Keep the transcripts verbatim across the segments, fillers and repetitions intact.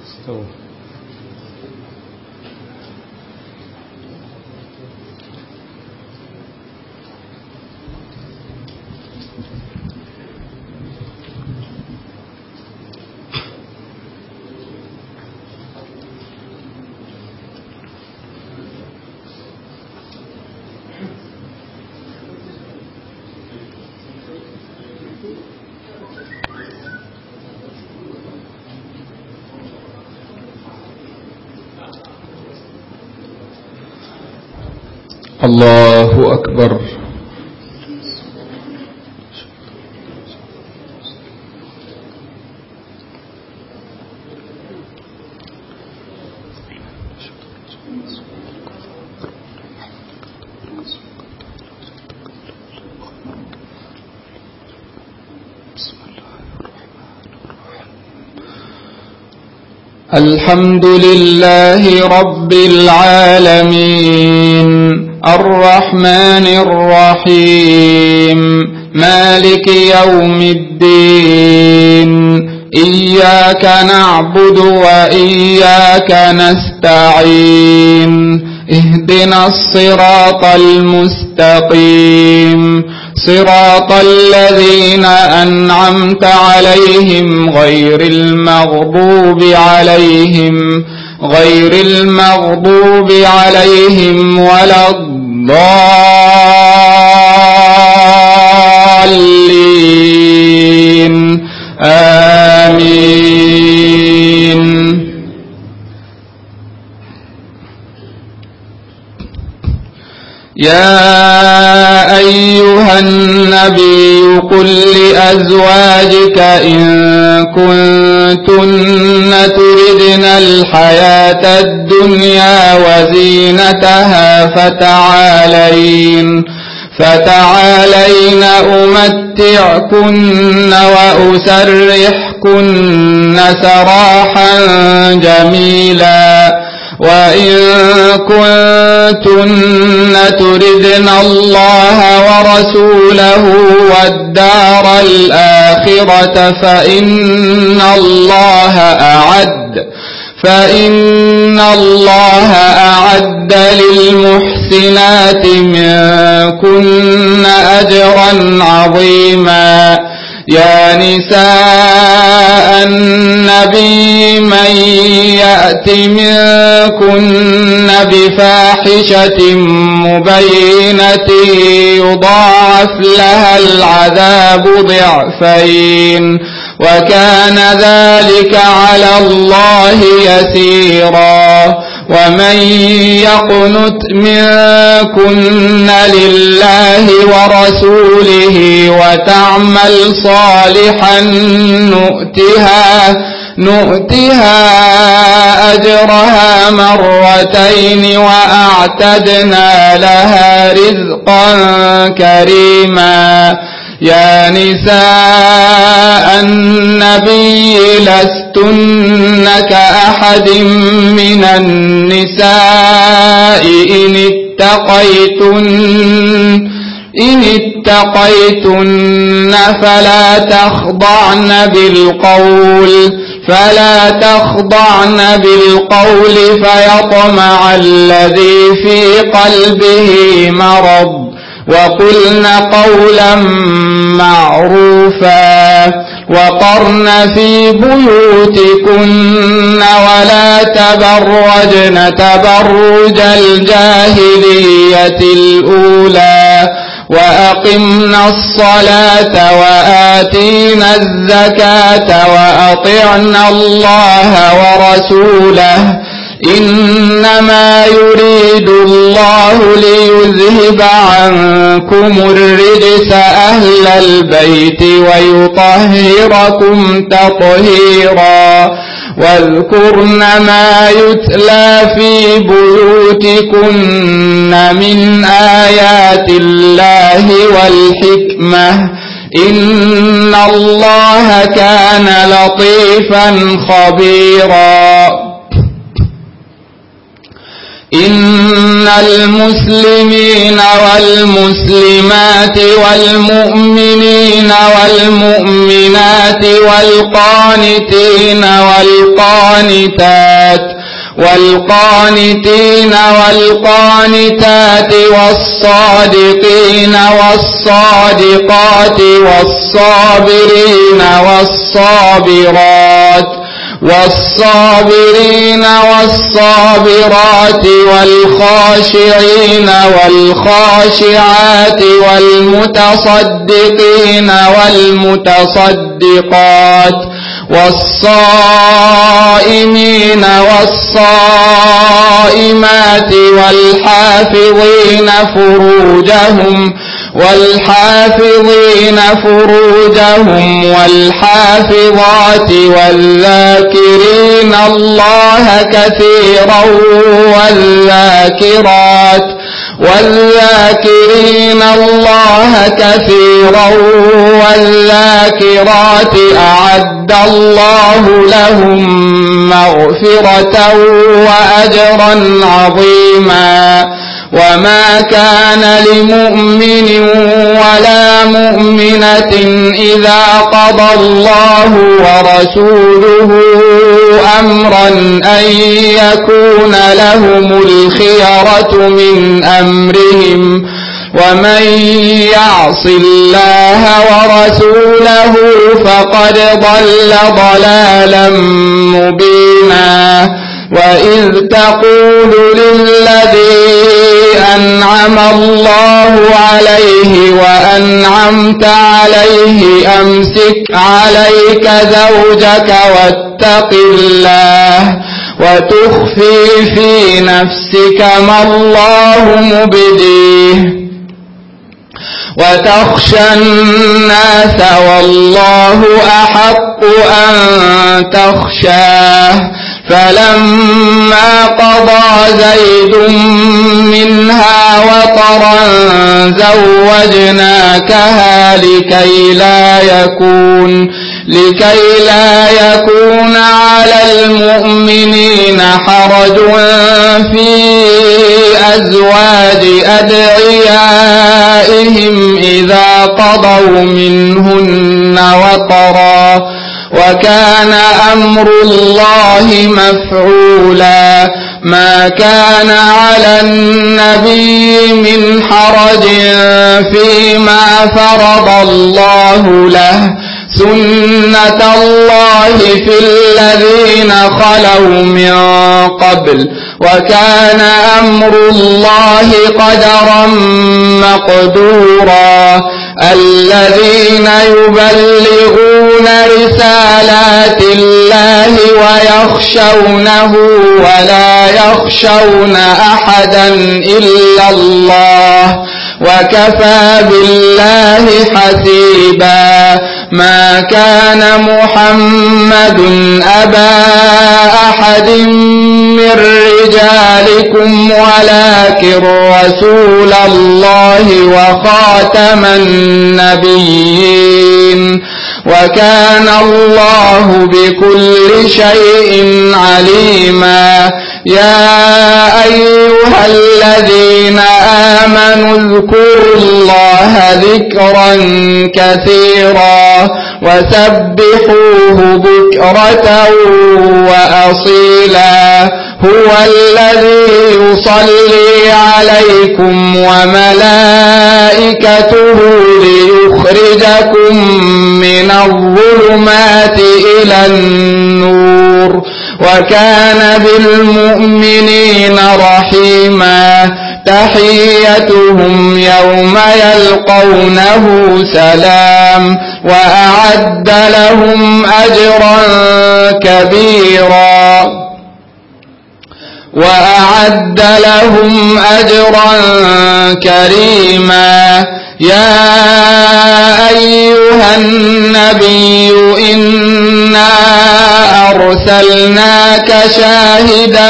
استووا. الله أكبر. الحمد لله رب العالمين الرحمن الرحيم مالك يوم الدين إياك نعبد وإياك نستعين اهدنا الصراط المستقيم صراط الذين أنعمت عليهم غير المغضوب عليهم غير المغضوب عليهم ولا الضالين آمين. يا أيها النبي قل لأزواجك إن كنتن تردن الحياة الدنيا وزينتها فتعالين فتعالين أمتعكن وأسرحكن سراحا جميلا وإن كنتن تردن الله ورسوله والدار الآخرة فإن الله أعد فإن الله أعد للمحسنات منكن أجرا عظيما. يا نساء النبي من يأت منكن بفاحشة مبينة يضاعف لها العذاب ضعفين وكان ذلك على الله يسيرا. ومن يقنت منكن لله ورسوله وتعمل صالحا نؤتها نؤتها أجرها مرتين وأعتدنا لها رزقا كريما. يا نساء النبي لستن كأحد من النساء إن اتقيتن إن اتقيتن فلا تخضعن بالقول فلا تخضعن بالقول فيطمع الذي في قلبه مرض وقلن قولا معروفا وقرن في بيوتكن ولا تبرجن تبرج الجاهلية الأولى وأقمنا الصلاة وآتينا الزكاة وأطعنا الله ورسوله إنما يريد الله ليذهب عنكم الرجس أهل البيت ويطهركم تطهيرا. واذكرن ما يتلى في بيوتكن من آيات الله والحكمة إن الله كان لطيفا خبيرا. إن المسلمين والمسلمات والمؤمنين والمؤمنات والقانتين والقانتات والقانتين والقانتات والصادقين والصادقات والصابرين والصابرات والصابرين والصابرات والخاشعين والخاشعات والمتصدقين والمتصدقات والصائمين والصائمات والحافظين فروجهم والحافظين فروجهم والحافظات والذاكرين الله كثيرا والذاكرات والذاكرين الله كثيرا والذاكرات أعد الله لهم مغفرة وأجرا عظيما. وما كان لمؤمن ولا مؤمنة إذا قضى الله ورسوله أمرا أن يكون لهم الخيرة من أمرهم ومن يعص الله ورسوله فقد ضل ضلالا مبينا. وإذ تقول للذي أنعم الله عليه وأنعمت عليه أمسك عليك زوجك واتق الله وتخفي في نفسك ما الله مبديه وتخشى الناس والله أحق أن تخشاه. فلما قضى زيد منها وطرا زوجناكها لكي لا يكون لكي لا يكون على المؤمنين حرج في أزواج أدعيائهم إذا قضوا منهن وطرا وكان أمر الله مفعولا. ما كان على النبي من حرج فيما فرض الله له سنة الله في الذين خلوا من قبل وكان أمر الله قدرا مقدورا. الذين يبلغون رسالات الله ويخشونه ولا يخشون أحدا إلا الله وكفى بالله حسيبا. ما كان محمد أبا أحد من رجالكم ولكن رسول الله وخاتم النبيين وكان الله بكل شيء عليما. يا أيها الذين آمنوا اذكروا الله ذكرا كثيرا وسبحوه بكرة وأصيلا. هو الذي يصلي عليكم وملائكته ليخرجكم من الظلمات إلى النور وكان بالمؤمنين رحيما. تحيتهم يوم يلقونه سلام وأعد لهم أجرا كبيرا وأعد لهم أجرا كريما. يا أيها النبي إنا أرسلناك شاهدا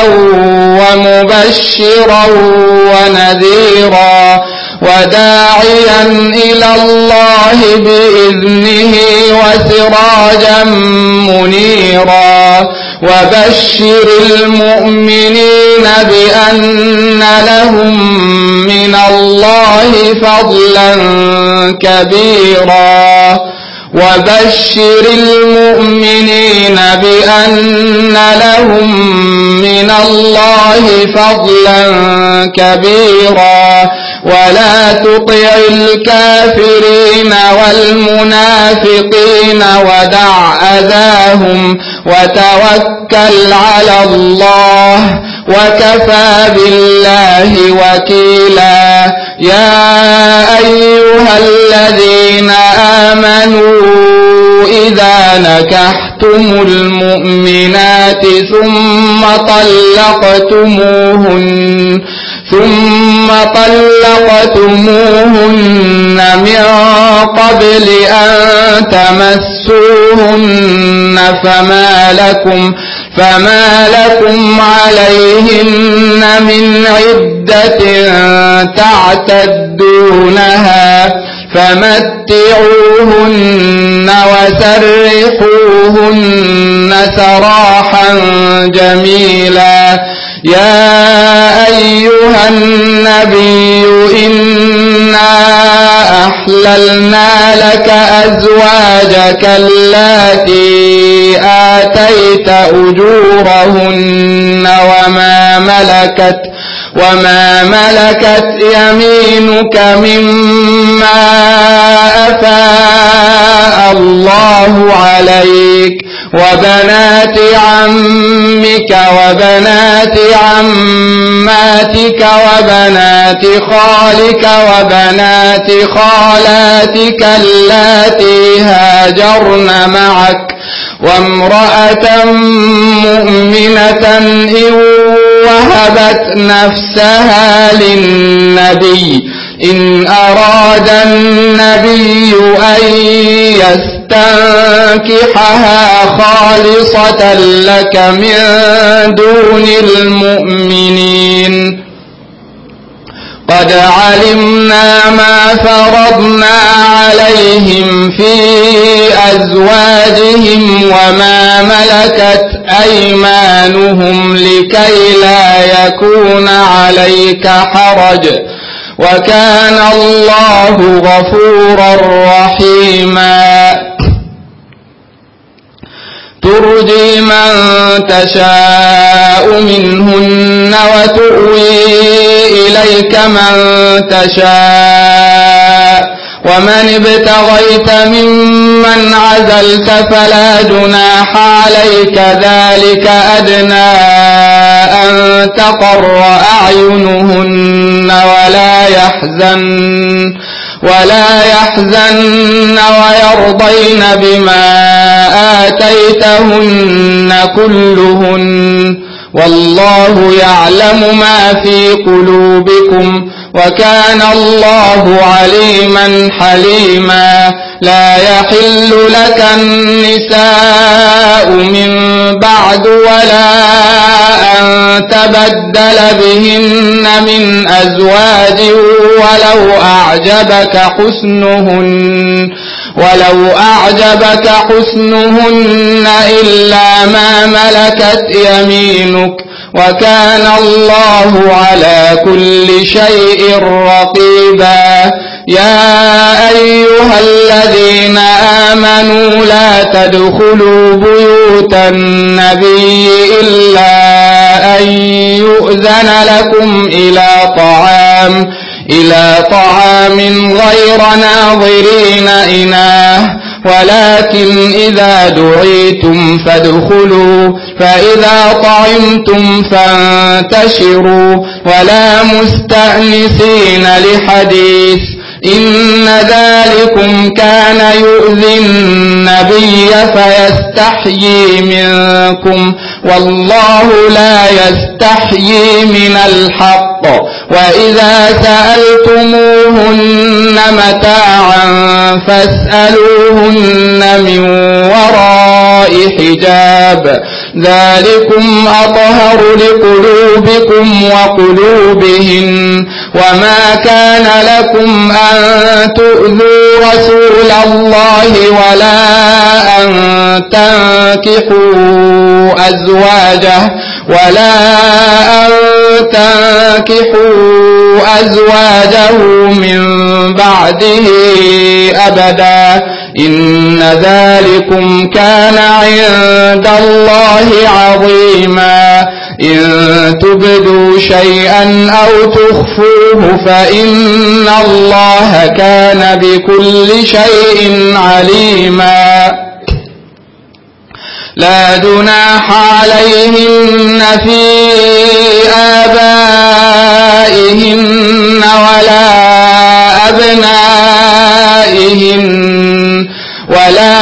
ومبشرا ونذيرا وداعيا إلى الله بإذنه وسراجا منيرا وبشر المؤمنين بأن لهم من الله فضلا كبيرا وبشر المؤمنين بأن لهم من الله فضلا كبيرا ولا تطع الكافرين والمنافقين ودع أذاهم وتوكل على الله وكفى بالله وكيلا يا أيها الذين آمنوا إذا نكحتم المؤمنات ثم طلقتموهن ثم طلقتموهن من قبل أن تمسوهن فما لكم فما لكم عليهن من عدة تعتدونها فمتعوهن وسرحوهن سراحا جميلا يا أيها النبي إنا أحللنا لك أزواجك اللاتي آتيت أجورهن وما ملكت وما ملكت يمينك مما أفاء الله عليك وبنات عمك وبنات عماتك وبنات خالك وبنات خالاتك اللاتي هاجرن معك وامرأة مؤمنة إن وهبت نفسها للنبي إن أراد النبي أن يستنكحها خالصة لك من دون المؤمنين قد علمنا ما فرضنا عليهم في أزواجهم وما ملكت أيمانهم لكي لا يكون عليك حرج وكان الله غفورا رحيما ترجي من تشاء منهن وتؤوي إليك من تشاء ومن ابتغيت ممن عزلت فلا جناح عليك ذلك أدنى أن تقر أعينهن ولا يحزن ولا يحزن ويرضين بما آتيتهن كلهن والله يعلم ما في قلوبكم وكان الله عليما حليما لا يحل لك النساء من بعد ولا أن تبدل بهن من أزواج ولو أعجبك حسنهن ولو أعجبك حسنهن إلا ما ملكت يمينك وكان الله على كل شيء رقيبا يا أيها الذين آمنوا لا تدخلوا بيوت النبي إلا أن يؤذن لكم إلى طعام إلى طعام غير ناظرين إناه ولكن إذا دعيتم فادخلوا فإذا طعمتم فانتشروا ولا مستأنسين لحديث إن ذلكم كان يؤذي النبي فيستحيي منكم والله لا يستحيي من الحق وإذا سألتموهن متاعا فاسألوهن من وراء حجاب ذلكم أطهر لقلوبكم وقلوبهن وما كان لكم أن تؤذوا رسول الله ولا أن تنكحوا أزواجه ولا أن تنكحوا أزواجه من بعده أبدا إن ذلكم كان عند الله عظيما إن تبدوا شيئا أو تخفوه فإن الله كان بكل شيء عليما لا جناح عليهن في آبائهن ولا أبنائهن ولا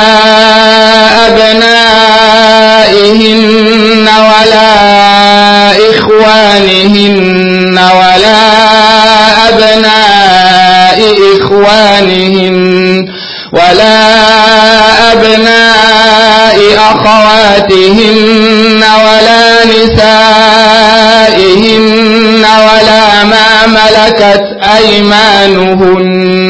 أبنائهن ولا إخوانهن ولا أبناء إخوانهن ولا أبناء أخواتهن ولا نسائهن ولا ما ملكت أيمانهن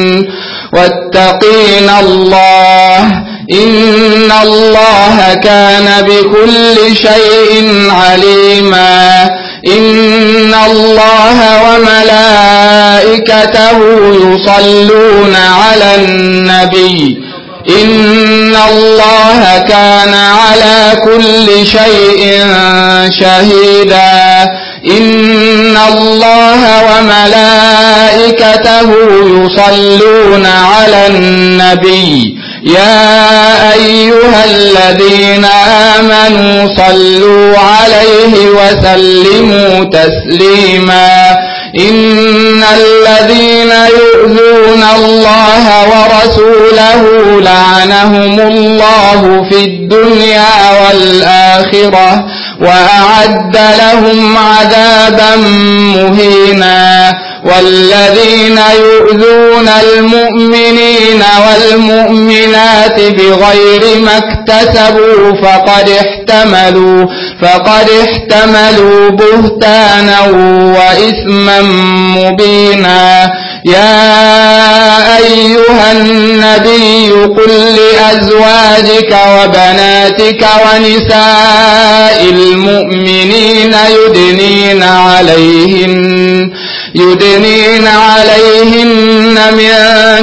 واتقين الله إن الله كان بكل شيء عليما إن الله وملائكته يصلون على النبي إن الله كان على كل شيء شهيدا إن الله وملائكته يصلون على النبي يا أيها الذين آمنوا صلوا عليه وسلموا تسليما إن الذين يؤذون الله ورسوله لعنهم الله في الدنيا والآخرة وأعد لهم عذابا مهينا والذين يؤذون المؤمنين والمؤمنات بغير ما اكتسبوا فقد احتملوا فقد احتملوا بهتانا وإثما مبينا يا أيها النبي قل لأزواجك وبناتك ونساء المؤمنين يدنين عليهن يدنين عليهن من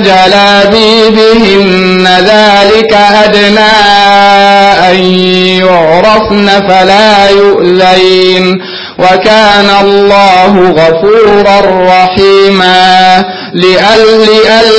جلابيبهن ذلك أدنى أن يعرفن فلا يؤذين وكان الله غفورا رحيما لأل لأل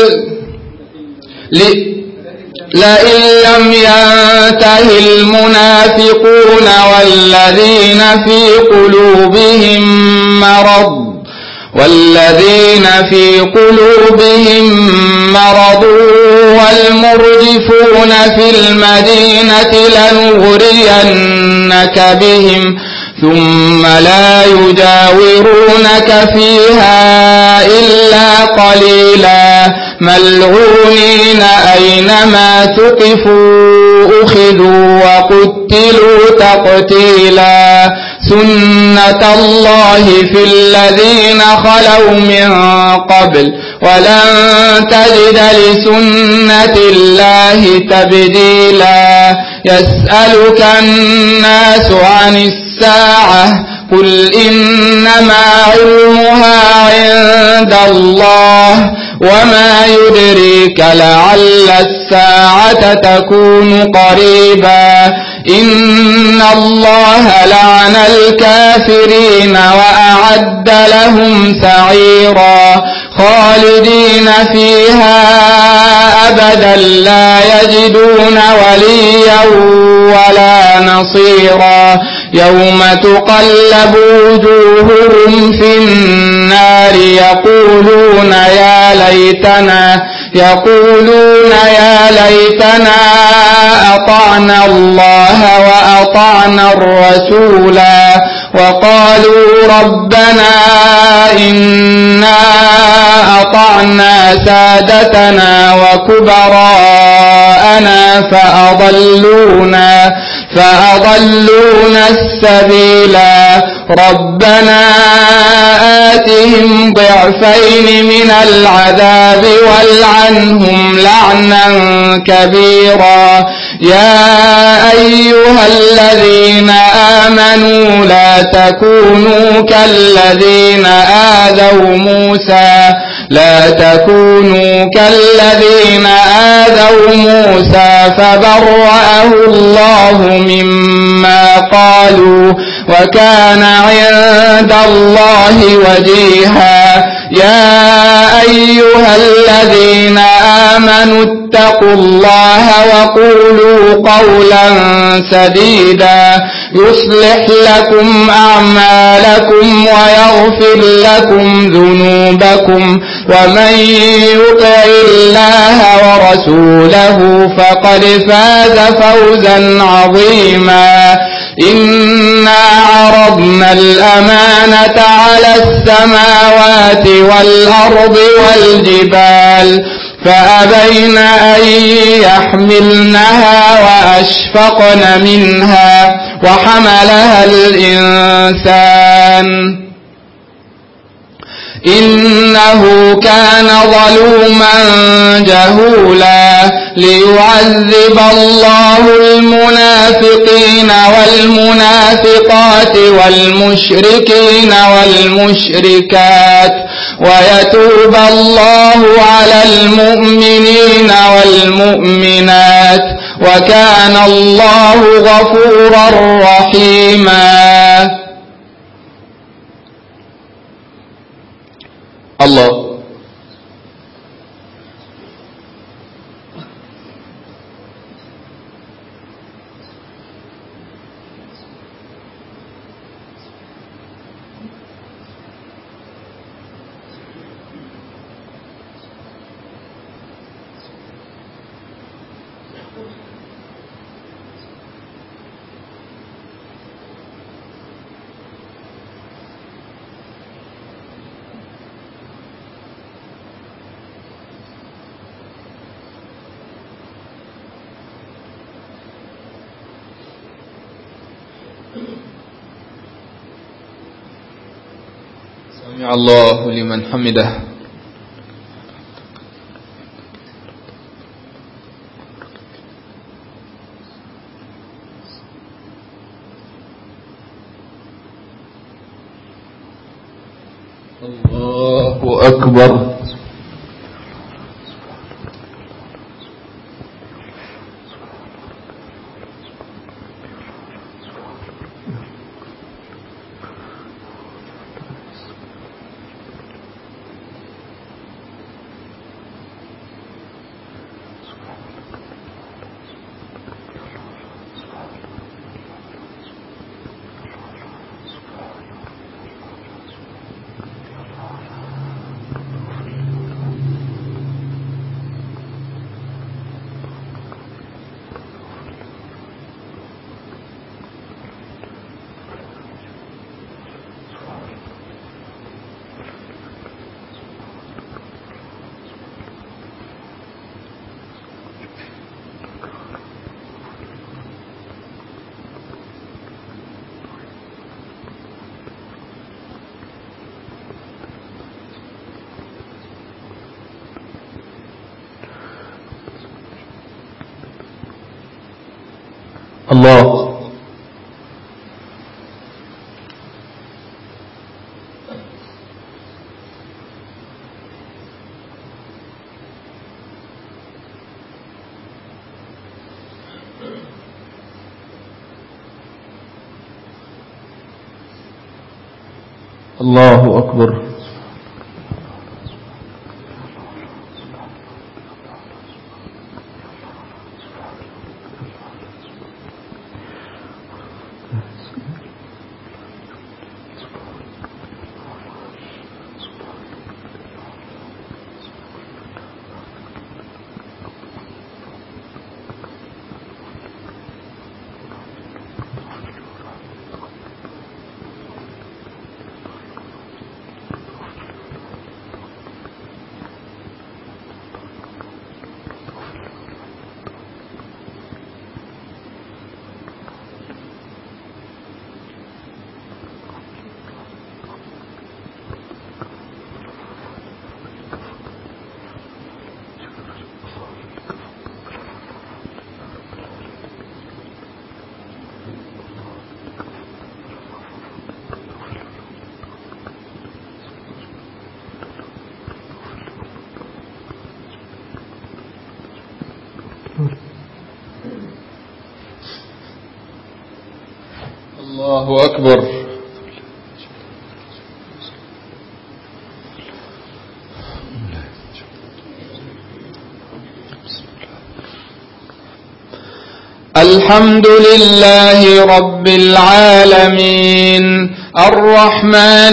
لئن لم ينته المنافقون والذين في قلوبهم مرض والذين في قلوبهم مرض والمرجفون في المدينة لنغرينك بهم ثم لا يجاورونك فيها إلا قليلا ملعونين أينما ثقفوا أخذوا وقتلوا تقتيلا سنة الله في الذين خلوا من قبل ولن تجد لسنة الله تبديلا يسألك الناس عن الساعة قل إنما علمها عند الله وما يدريك لعل الساعة تكون قريبا إن الله لعن الكافرين وأعد لهم سعيرا خالدين فيها أبدا لا يجدون وليا ولا نصيرا يوم تقلب وجوههم في النار يقولون يا ليتنا يقولون يا ليتنا أطعنا الله وأطعنا الرسولا وقالوا ربنا إنا أطعنا سادتنا وكبراءنا فأضلونا فأضلونا السبيلا ربنا آتهم ضعفين من العذاب والعنهم لعنا كبيرا يا أيها الذين آمنوا لا تكونوا كالذين آذوا موسى لا تكونوا كالذين آذوا موسى فبرأه الله مما قالوا وكان عند الله وجيها يا أيها الذين آمنوا اتقوا الله وقولوا قولا سديدا يصلح لكم أعمالكم ويغفر لكم ذنوبكم ومن يطع الله ورسوله فقد فاز فوزا عظيما إنا عرضنا الأمانة على السماوات والأرض والجبال فأبين أن يحملنها وأشفقن منها وحملها الإنسان إنه كان ظلوما جهولا ليعذب الله المنافقين والمنافقات والمشركين والمشركات ويتوب الله على المؤمنين والمؤمنات وكان الله غفورا رحيما. الله سمع الله لمن حمده. الله أكبر. الله الله أكبر. الله أكبر. الحمد لله رب العالمين الرحمن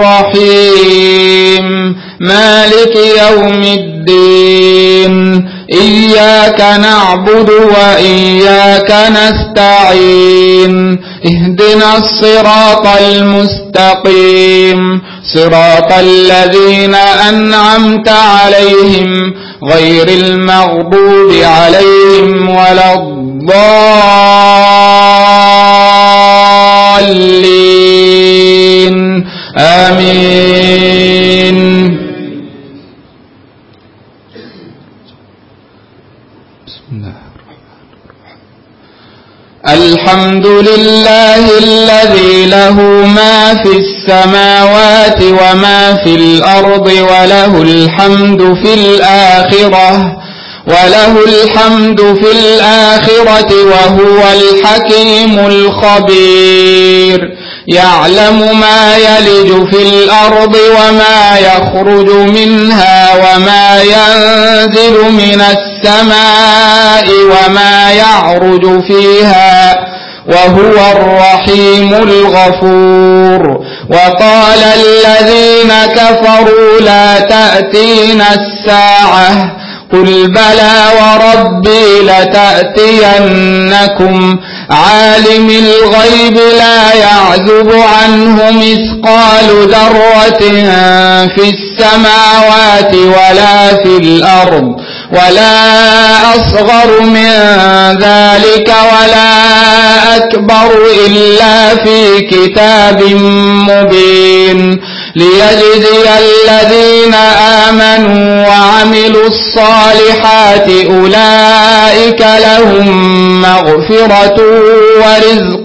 الرحيم مالك يوم الدين إياك نعبد وإياك نستعين اهدنا الصراط المستقيم صراط الذين أنعمت عليهم غير المغضوب عليهم ولا الضالين آمين. الحمد لله الذي له ما في السماوات وما في الأرض وله الحمد في الآخرة وله الحمد في الآخرة وهو الحكيم الخبير يعلم ما يلج في الأرض وما يخرج منها وما ينزل من السماء وما يعرج فيها وهو الرحيم الغفور. وقال الذين كفروا لا تأتينا الساعة قل بلى وربي لتأتينكم عالم الغيب لا يعزب عنه مثقال ذرة في السماوات ولا في الأرض ولا أصغر من ذلك ولا أكبر إلا في كتاب مبين ليجزي الذين آمنوا وعملوا الصالحات أولئك لهم مغفرة ورزق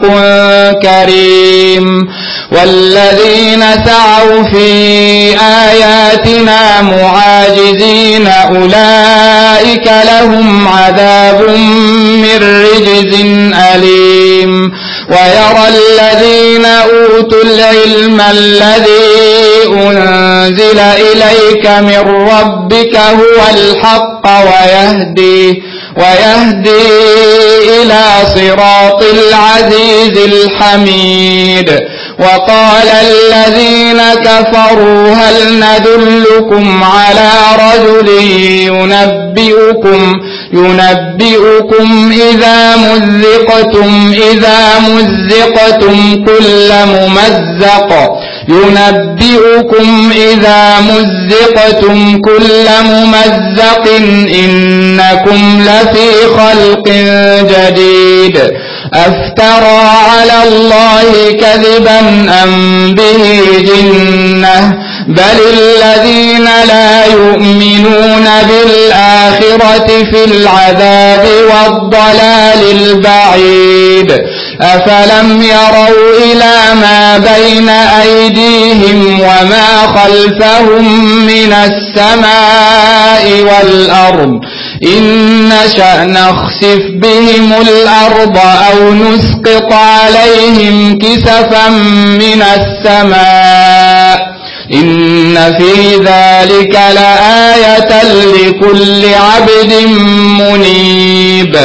كريم. والذين سعوا في آياتنا معاجزين أولئك لهم عذاب من رجز أليم. ويرى الذين أوتوا العلم الذي أنزل إليك من ربك هو الحق ويهدي ويهدي إلى صراط العزيز الحميد. وقال الذين كفروا هل ندلكم على رجل ينبئكم ينبئكم إذا مزقتم إذا مزقتم كل ممزق ينبئكم إذا مزقتم كل ممزق إنكم لفي خلق جديد. أفترى على الله كذبا أم به جنة بل الذين لا يؤمنون بالآخرة في العذاب والضلال البعيد. أفلم يروا إلى ما بين أيديهم وما خلفهم من السماء والأرض إن نشأ نخسف بهم الأرض أو نسقط عليهم كسفا من السماء إن في ذلك لآية لكل عبد منيب.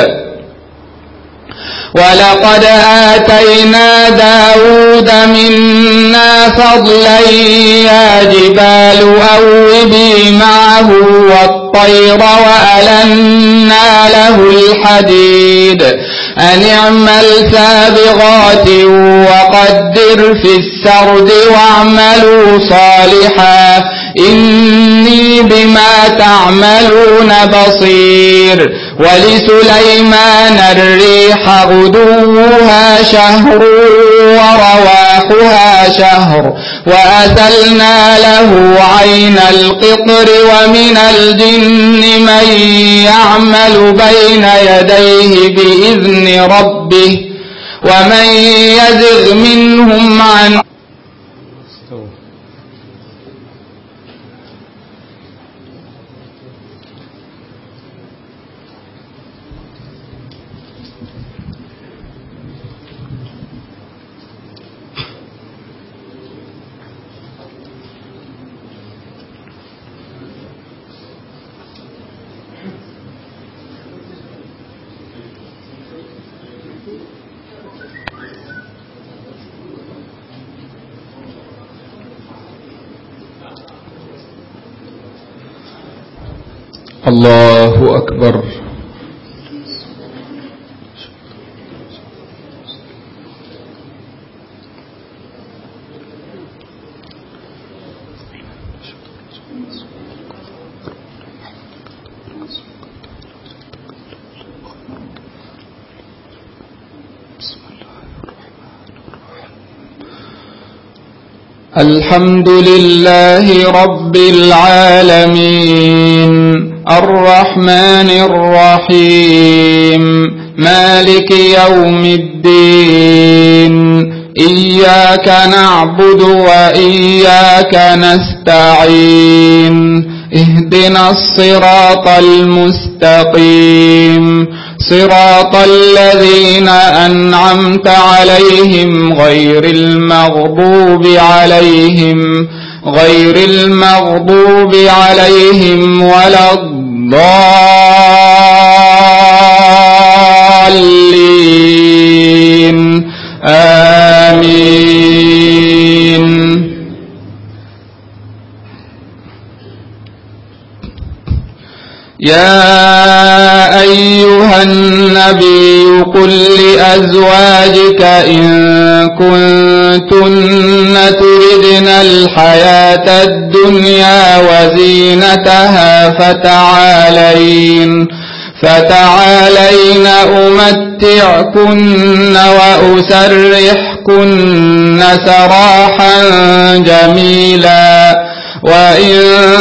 ولقد آتينا داود منا فضلا يا جبال أوبي معه والطير وألنا له الحديد أن اعمل سابغات وقدر في السرد واعملوا صالحا إني بما تعملون بصير. ولسليمان الريح غدوها شهر ورواحها شهر وأسلنا له عين القطر ومن الجن من يعمل بين يديه بإذن ربه ومن يزغ منهم عن الله أكبر. الحمد لله رب العالمين الرحمن الرحيم مالك يوم الدين إياك نعبد وإياك نستعين اهدنا الصراط المستقيم صراط الذين أنعمت عليهم غير المغضوب عليهم غير المغضوب عليهم ولا الضالين آمين. يا أيها النبي قل لأزواجك إن كنتن تردن الحياة الدنيا وزينتها فتعالين فتعالين أمتعكن وأسرحكن سراحا جميلا وإن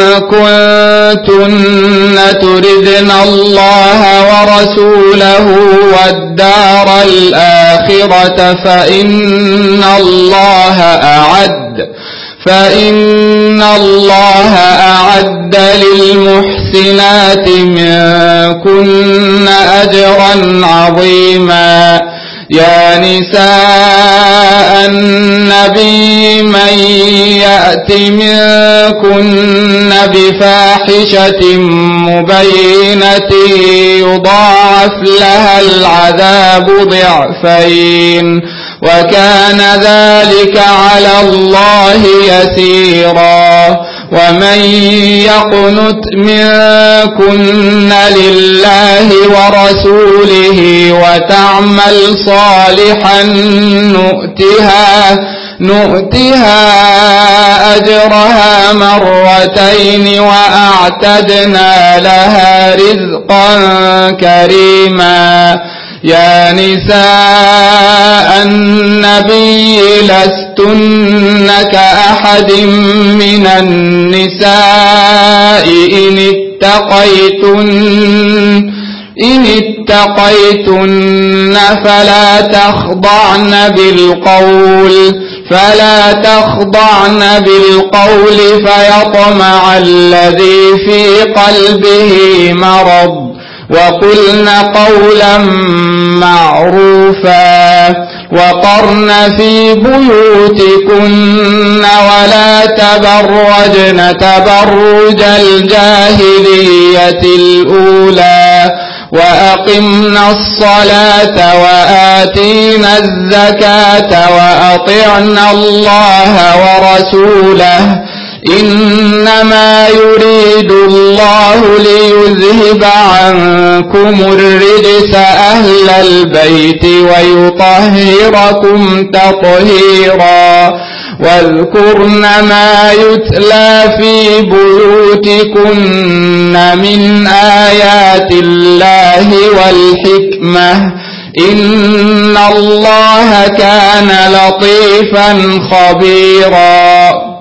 كنتن تردن الله ورسوله والدار الآخرة فإن الله أعد فإن الله أعد للمحسنات منكن أجرا عظيما. يا نساء النبي من يأت منكن بفاحشة مبينة يضاعف لها العذاب ضعفين وكان ذلك على الله يسيرا. ومن يقنت منكن لله ورسوله وتعمل صالحا نؤتها نؤتها أجرها مرتين وأعتدنا لها رزقا كريما. يا نساء النبي لستن كأحد من النساء إن اتقيتن إن اتقيتن فلا تخضعن بالقول فلا تخضعن بالقول فيطمع الذي في قلبه مرض وقلن قولا معروفا وقرن في بيوتكن ولا تبرجن تبرج الجاهلية الأولى وأقمنا الصلاة وآتينا الزكاة وأطعنا الله ورسوله إنما يريد الله ليذهب عنكم الرجس أهل البيت ويطهركم تطهيرا. واذكرن ما يتلى في بيوتكن من آيات الله والحكمة إن الله كان لطيفا خبيرا.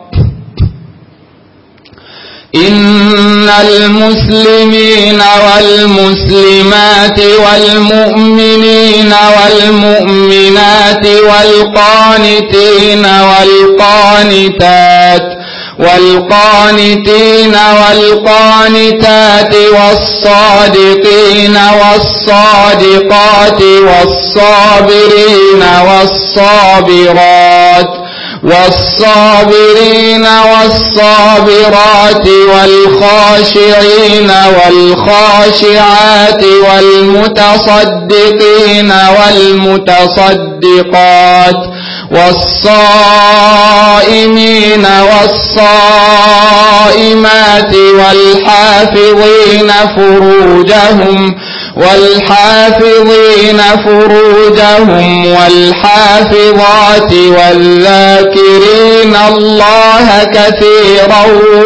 إن المسلمين والمسلمات والمؤمنين والمؤمنات والقانتين والقانتات والقانتين والقانتات والصادقين والصادقات والصابرين والصابرات والصابرين والصابرات والخاشعين والخاشعات والمتصدقين والمتصدقات والصائمين والصائمات والصائمات والحافظين فروجهم والحافظين فروجهم والحافظات والذاكرين الله كثيرا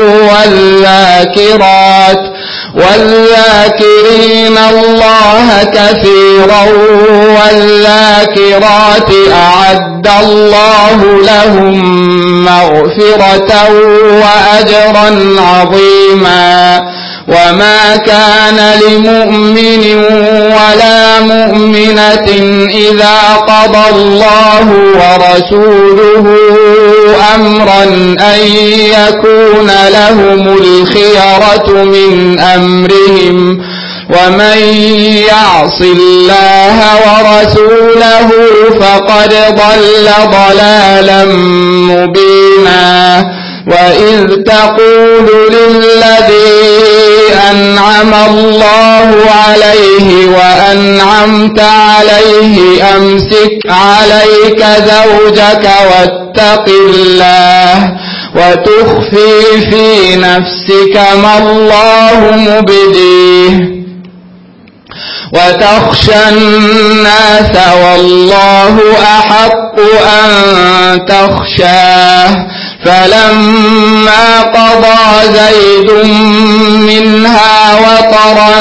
والذاكرات والذاكرين الله كثيرا والذاكرات أعد الله لهم مغفرة وأجرا عظيما. وما كان لمؤمن ولا مؤمنة إذا قضى الله ورسوله أمرا أن يكون لهم الخيرة من أمرهم ومن يعص الله ورسوله فقد ضل ضلالا مبينا. وإذ تقول للذي أنعم الله عليه وأنعمت عليه أمسك عليك زوجك واتق الله وتخفي في نفسك ما الله مبديه وتخشى الناس والله أحق أن تخشاه. فلما قضى زيد منها وطرا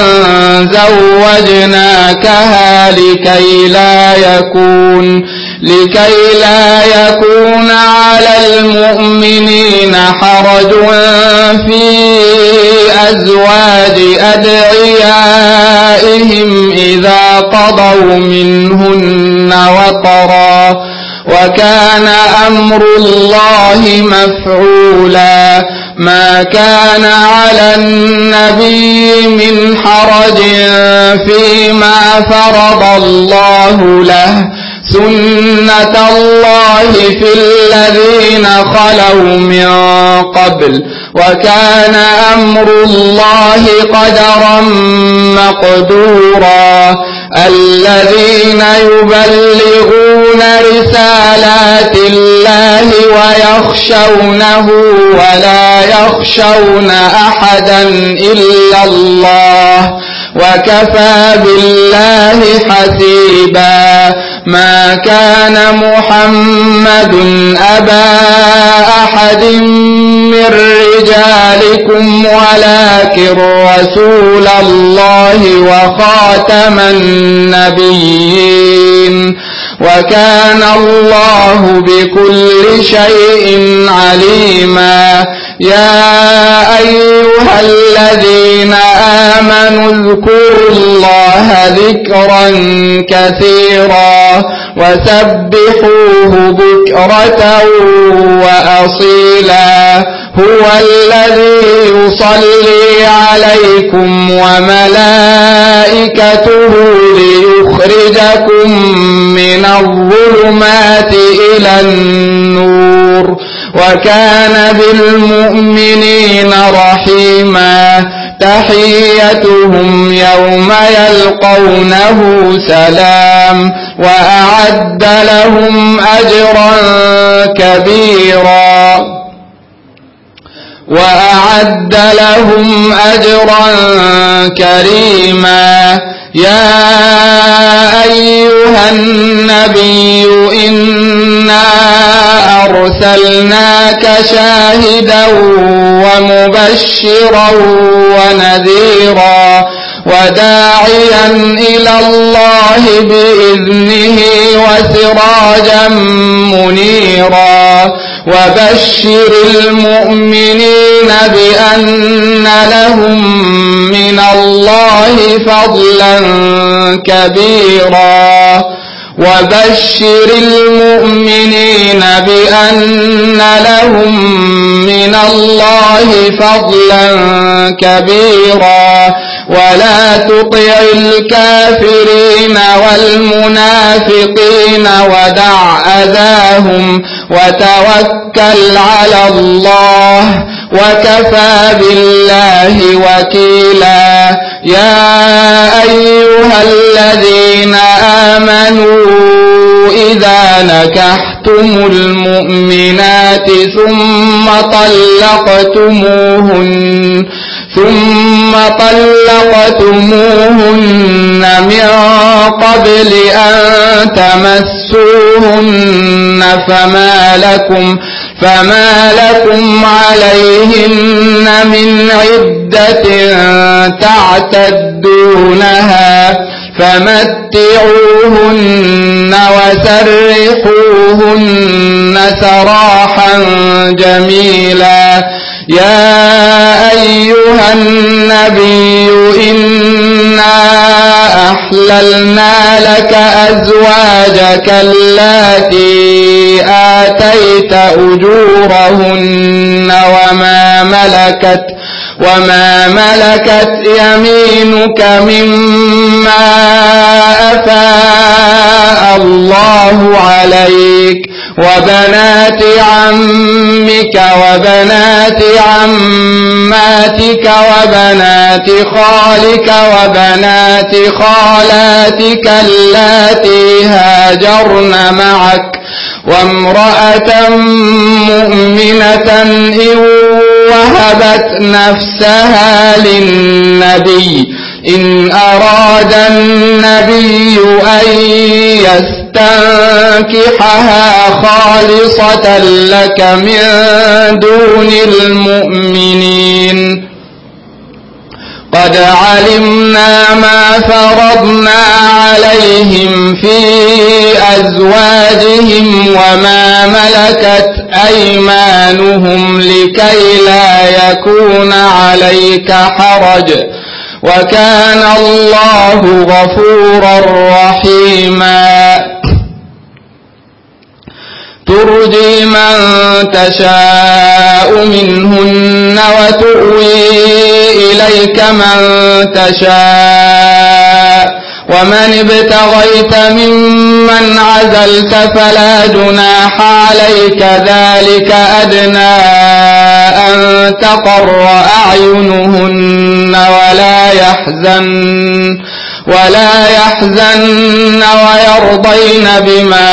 زوجناكها لكي لا يكون لكي لا يكون على المؤمنين حرج في أزواج أدعيائهم إذا قضوا منهن وطرا وكان أمر الله مفعولا. ما كان على النبي من حرج فيما فرض الله له سنة الله في الذين خلوا من قبل وكان أمر الله قدرا مقدورا. الذين يبلغون رسالات الله ويخشونه ولا يخشون أحدا إلا الله وكفى بالله حسيبا. ما كان محمد أبا أحد من رجالكم ولكن رسول الله وخاتم النبيين وكان الله بكل شيء عليما. يا أيها الذين آمنوا اذكروا الله ذكرا كثيرا وسبحوه بكرة وأصيلا. هو الذي يصلي عليكم وملائكته ليخرجكم من الظلمات إلى النور وكان بالمؤمنين رحيما. تحيتهم يوم يلقونه سلام وأعد لهم أجرا كبيرا وأعد لهم أجرا كريما. يا أيها النبي إنا أرسلناك شاهدا ومبشرا ونذيرا وداعيا إلى الله بإذنه وسراجا منيرا. وبشر المؤمنين بأن لهم من الله فضلا كبيرا وبشر المؤمنين بأن لهم من الله فضلا كبيرا. ولا تطع الكافرين والمنافقين ودع أذاهم وتوكل على الله وكفى بالله وكيلا. يا أيها الذين آمنوا إذا نكحتم المؤمنات ثم طلقتموهن ثم طلقتموهن من قبل أن تمسوهن فما لكم فما لكم عليهن من عدة تعتدونها فمتعوهن وسرحوهن سراحا جميلا. يا أيها النبي إنا أحللنا لك أزواجك اللاتي آتيت أجورهن وما ملكت وما ملكت يمينك مما أفاء الله عليك وبنات عمك وبنات عماتك وبنات خالك وبنات خالاتك اللاتي هاجرن معك وامرأة مؤمنة إن وهبت نفسها للنبي إن أراد النبي أن يستنكحها خالصة لك من دون المؤمنين. قد علمنا ما فرضنا عليهم في أزواجهم وما ملكت أيمانهم لكي لا يكون عليك حرج وكان الله غفورا رحيما. ترجي من تشاء منهن وتؤوي إليك من تشاء ومن ابتغيت ممن عزلت فلا جناح عليك ذلك أدنى أن تقر أعينهن ولا يحزن ولا يحزن ويرضين بما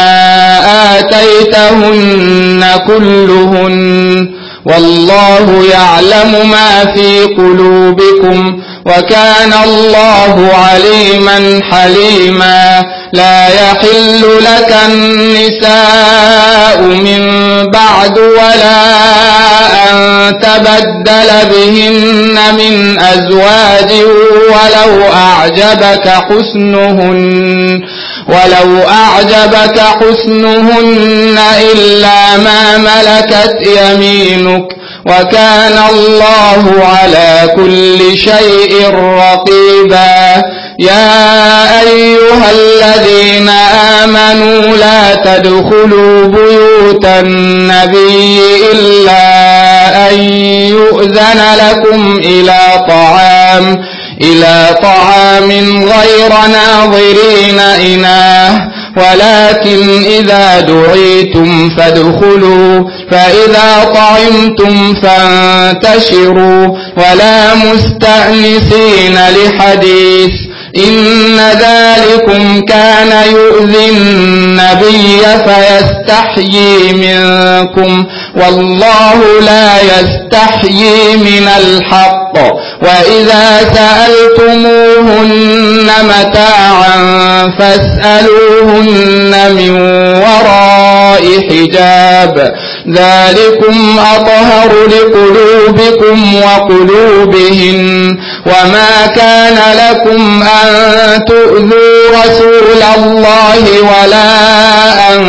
آتيتهن كلهن والله يعلم ما في قلوبكم وكان الله عليما حليما. لا يحل لك النساء من بعد ولا أن تبدل بهن من أزواج ولو أعجبك حسنهن ولو أعجبك حسنهن إلا ما ملكت يمينك وكان الله على كل شيء رقيبا. يا أيها الذين آمنوا لا تدخلوا بيوت النبي إلا أن يؤذن لكم إلى طعام إلى طعام غير ناظرين إناه ولكن إذا دعيتم فادخلوا فإذا طعمتم فانتشروا ولا مستأنسين لحديث إن ذلكم كان يؤذي النبي فيستحيي منكم والله لا يستحيي من الحق. وإذا سألتموهن متاعا فاسألوهن من وراء حجاب ذلكم أطهر لقلوبكم وقلوبهن. وما كان لكم أن تؤذوا رسول الله ولا أن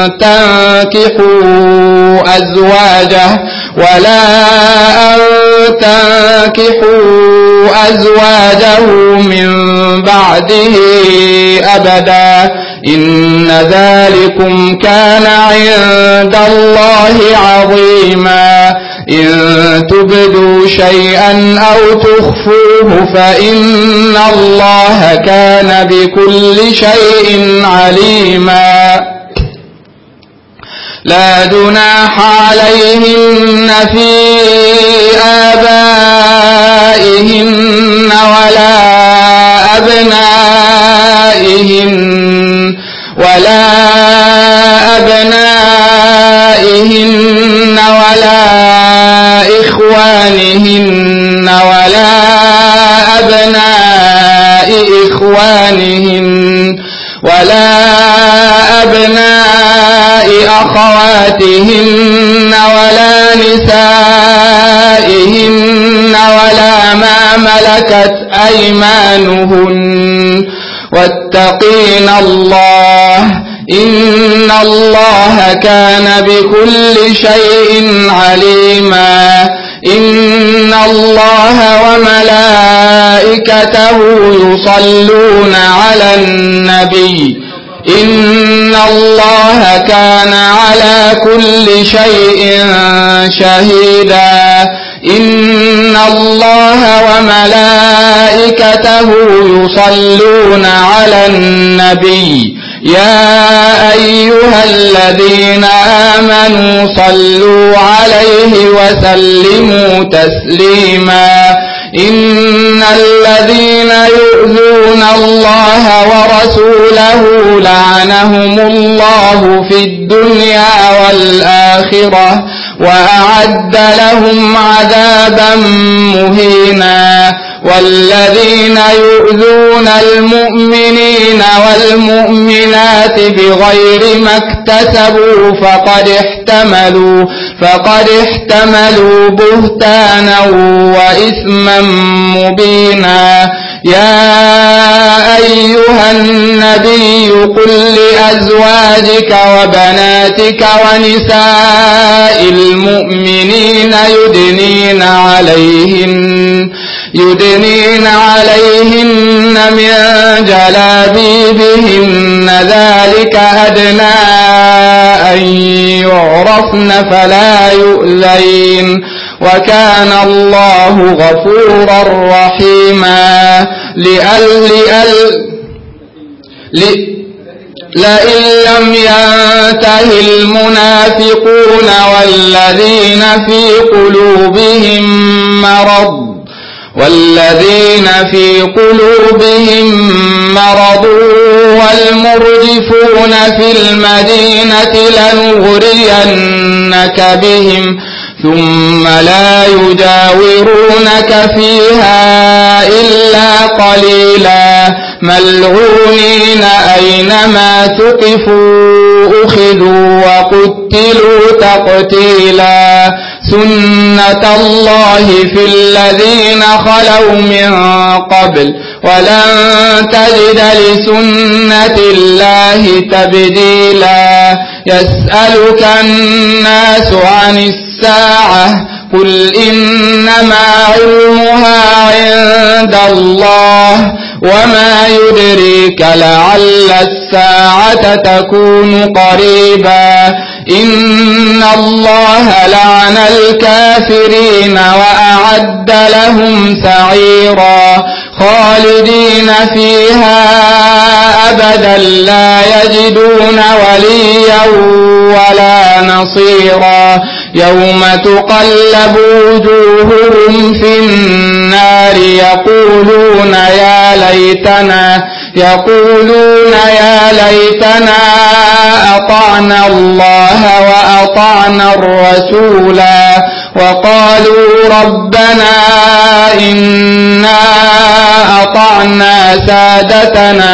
تنكحوا أزواجه ولا أن تنكحوا أزواجه من بعده أبدا إن ذلكم كان عند الله عظيما. إن تبدوا شيئا أو تخفوه فإن الله كان بكل شيء عليما. لا جناح عليهن في آبائهن ولا أبنائهن ولا أبنائهن ولا إخوانهن ولا أبناء إخوانهن ولا أبناء أخواتهن ولا نسائهن ولا ما ملكت أيمانهن واتقين الله إن الله كان بكل شيء عليما إن الله وملائكته يصلون على النبي إن الله كان على كل شيء شهيدا إن الله وملائكته يصلون على النبي يا أيها الذين آمنوا صلوا عليه وسلموا تسليما إن الذين يؤذون الله ورسوله لعنهم الله في الدنيا والآخرة وأعد لهم عذابا مهينا والذين يؤذون المؤمنين والمؤمنات بغير ما اكتسبوا فقد احتملوا فقد احتملوا بهتانا وإثما مبينا يا أيها النبي قل لأزواجك وبناتك ونساء المؤمنين يدنين عليهن يدنين عليهن من جلابيبهن ذلك أدنى أن يعرفن فلا يؤذين وكان الله غفورا رحيما لأل لأل لأل لئن لم ينته المنافقون والذين في قلوبهم مرض والذين في قلوبهم مرض والمرجفون في المدينة لنغرينك بهم ثم لا يجاورونك فيها إلا قليلا ملعونين أينما ثقفوا أخذوا وقتلوا تقتيلا سنة الله في الذين خلوا من قبل ولن تجد لسنة الله تبديلا يسألك الناس عن الساعة قل إنما علمها عند الله وما يدريك لعل الساعة تكون قريبا إن الله لعن الكافرين وأعد لهم سعيرا خالدين فيها أبدا لا يجدون وليا ولا نصيرا يوم تقلب وجوههم في النار يقولون يا ليتنا يقولون يا ليتنا أطعنا الله وأطعنا الرسولا وقالوا ربنا إنا أطعنا سادتنا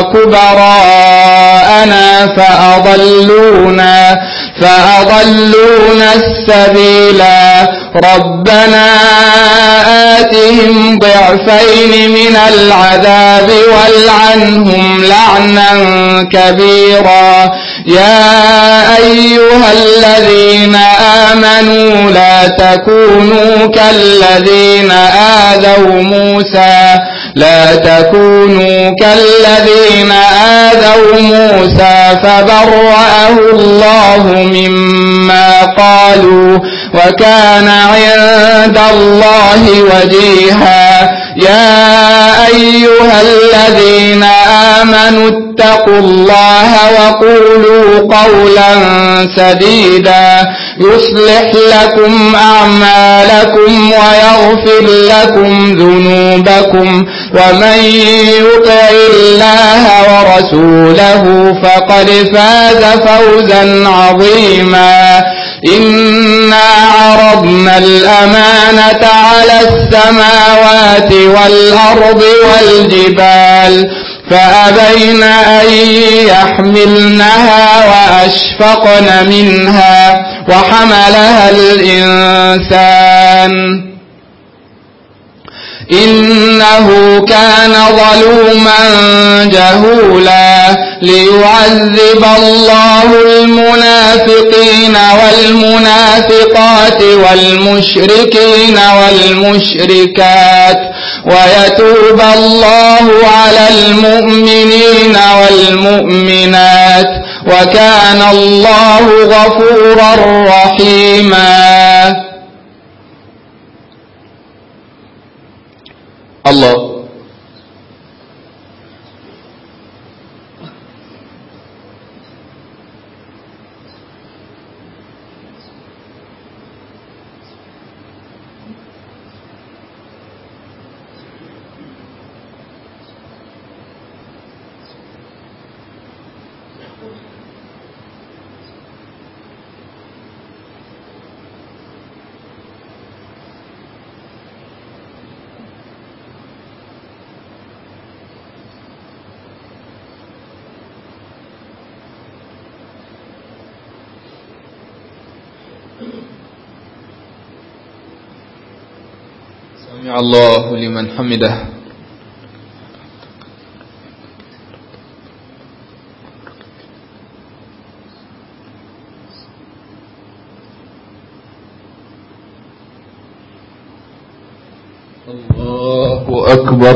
وكبراءنا فأضلونا فأضلونا السبيلا ربنا آتهم ضعفين من العذاب والعنهم لعنا كبيرا يا أيها الذين آمنوا لا تكونوا كالذين آذوا موسى لا تكونوا كالذين آذوا موسى فبرأه الله مما قالوا وكان عند الله وجيها يا أيها الذين آمنوا اتقوا الله وقولوا قولا سديدا يصلح لكم أعمالكم ويغفر لكم ذنوبكم ومن يطع الله ورسوله فقد فاز فوزا عظيما إنا عرضنا الأمانة على السماوات والأرض والجبال فأبين أن يحملنها وأشفقن منها وحملها الإنسان إنه كان ظلوما جهولا ليعذب الله المنافقين والمنافقات والمشركين والمشركات ويتوب الله على المؤمنين والمؤمنات وكان الله غفورا رحيما. الله سمع الله لمن حمده. الله أكبر.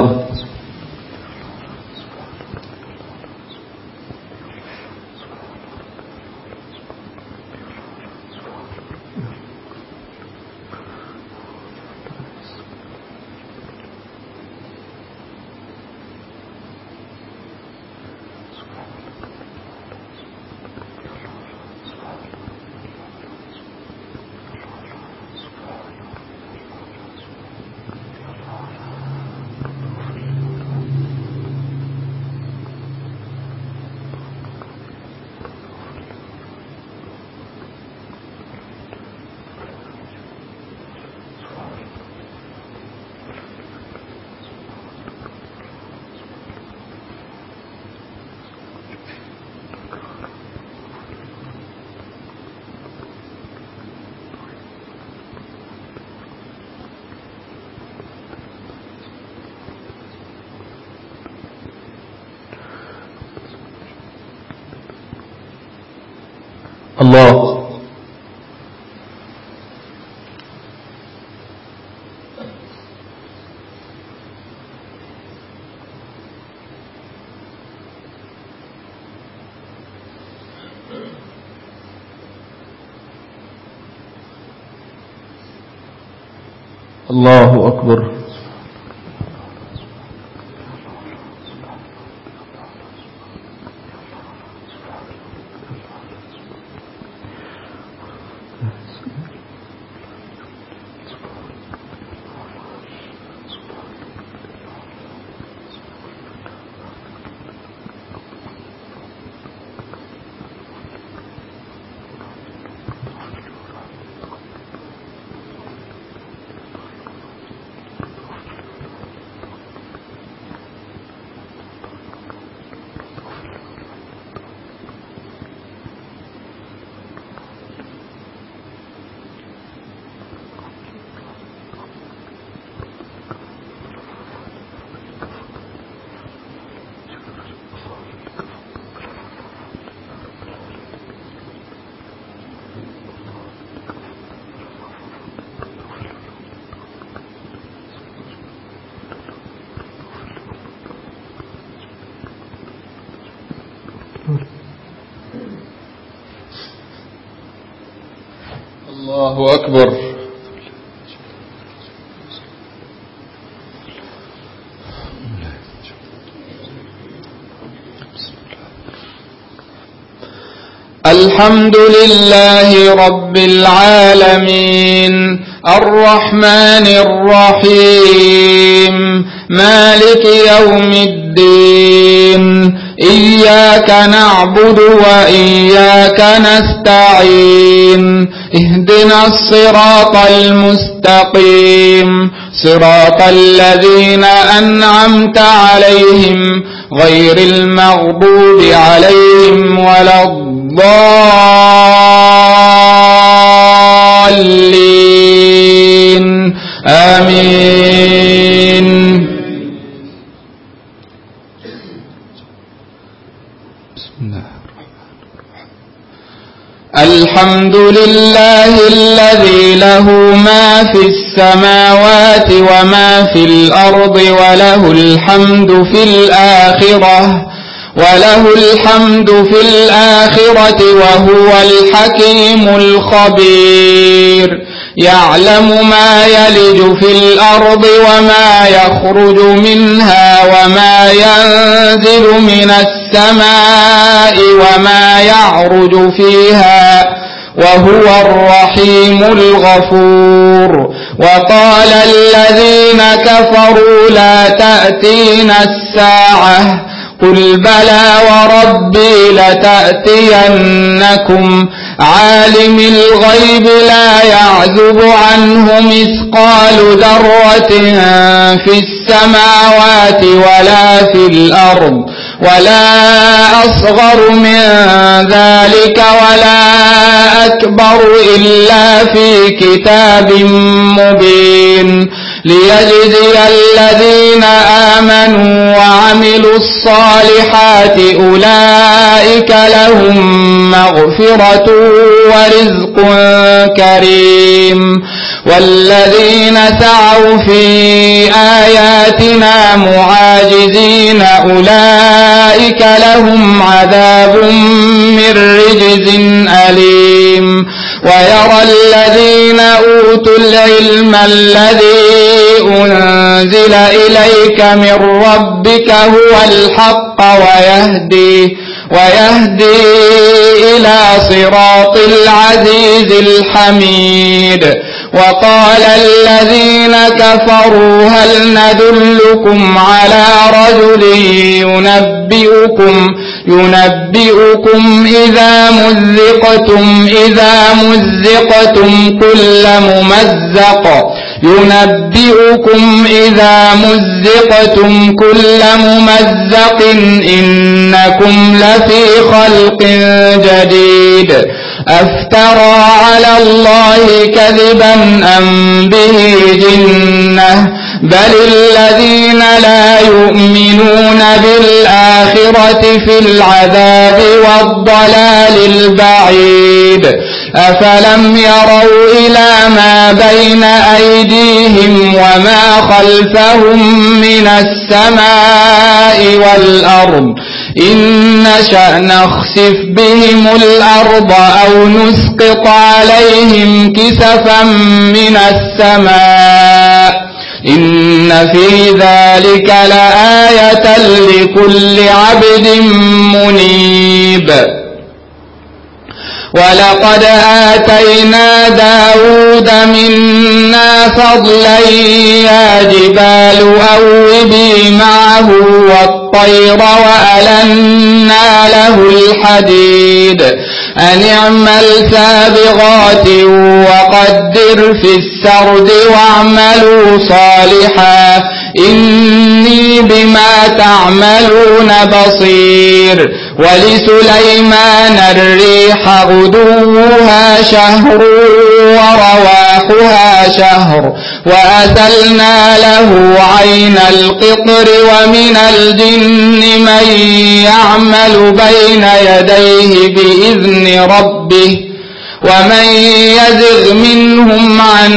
الله الله أكبر. الله أكبر. الحمد لله رب العالمين الرحمن الرحيم مالك يوم الدين إياك نعبد وإياك نستعين اهدنا الصراط المستقيم صراط الذين أنعمت عليهم غير المغضوب عليهم ولا الضالين آمين. بسم الله الرحمن الرحيم. الحمد لله الذي له ما في السماوات وما في الأرض وله الحمد في الآخرة وله الحمد في الآخرة وهو الحكيم الخبير يعلم ما يلج في الأرض وما يخرج منها وما ينزل من السماء وما يعرج فيها وهو الرحيم الغفور. وقال الذين كفروا لا تأتينا الساعة قل بلى وربي لتأتينكم عالم الغيب لا يعزب عنه مثقال ذرة في السماوات ولا في الأرض ولا أصغر من ذلك ولا أكبر إلا في كتاب مبين ليجزي الذين آمنوا وعملوا الصالحات أولئك لهم مغفرة ورزق كريم. والذين سعوا في آياتنا معاجزين أولئك لهم عذاب من رجز أليم. ويرى الذين أوتوا العلم الذي أنزل إليك من ربك هو الحق ويهدي ويهدي إلى صراط العزيز الحميد. وقال الذين كفروا هل ندلكم على رجل ينبئكم ينبئكم إذا مزقتم إذا مزقتم كل ممزق ينبئكم إذا مزقتم كل ممزق إنكم لفي خلق جديد. أفترى على الله كذبا أم به جنة بل الذين لا يؤمنون بالآخرة في العذاب والضلال البعيد. أفلم يروا إلى ما بين أيديهم وما خلفهم من السماء والأرض إن نشأ نخسف بهم الأرض أو نسقط عليهم كسفا من السماء إن في ذلك لآية لكل عبد منيب. ولقد آتينا داود منا فضلا يا جبال أوبي معه والطير وألنا له الحديد أن اعمل سابغات وقدر في السرد واعملوا صالحا إني بما تعملون بصير. ولسليمان الريح غدوها شهر ورواحها شهر وأسلنا له عين القطر ومن الجن من يعمل بين يديه بإذن ربه ومن يزغ منهم عن